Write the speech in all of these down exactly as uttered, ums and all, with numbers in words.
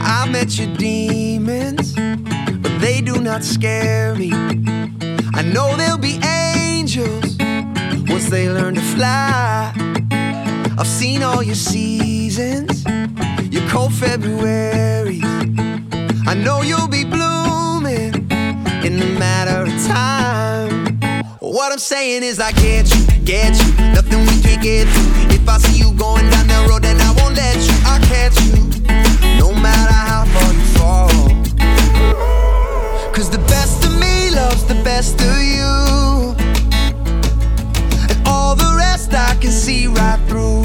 I met your demons, but they do not scare me. I know they'll be angels once they learn to fly. I've seen all your seasons, your cold Februaries. I know you'll be blooming in a matter of time. What I'm saying is I get you, get you, nothing we can't get through. If I see you going down that road, then I won't let you. I catch you, no matter how far you fall. Cause the best of me loves the best of you, and all the rest I can see right through.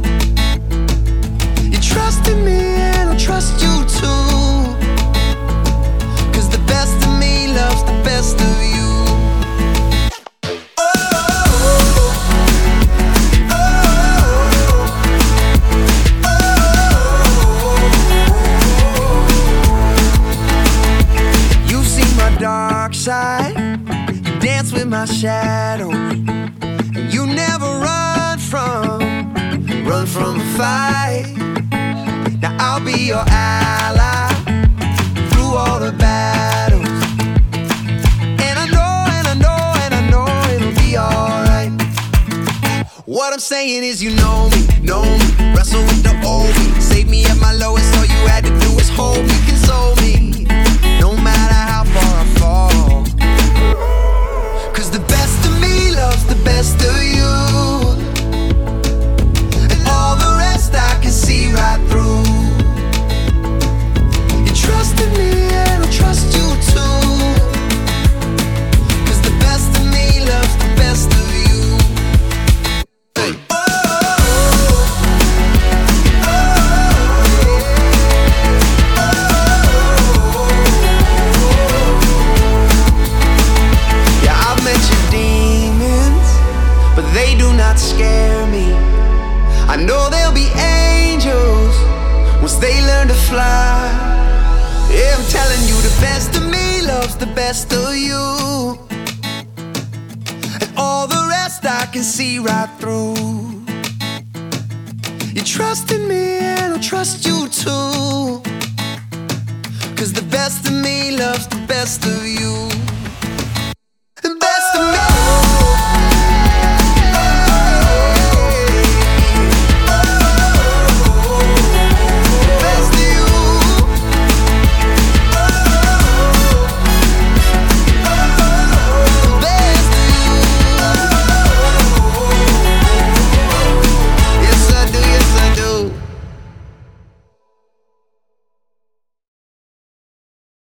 You trust in me and I'll trust you too. Cause the best of me loves the best of you. Dark side, you dance with my shadow, and you never run from, run from a fight. Now I'll be your ally through all the battles, and I know, and I know, and I know it'll be alright. What I'm saying is you know me, know me, wrestle with the old me, save me at my lowest, all you had to do was hold me, console me, no matter how far I fall. Cause the best of me loves the best of you, and all the rest I can see right through. You trust in me and I'll trust you too. Cause the best of me loves the best of you. Hey. They do not scare me. I know they'll be angels once they learn to fly. Yeah, I'm telling you, the best of me loves the best of you, and all the rest I can see right through. You trust in me and I'll trust you too. Cause the best of me loves the best of you.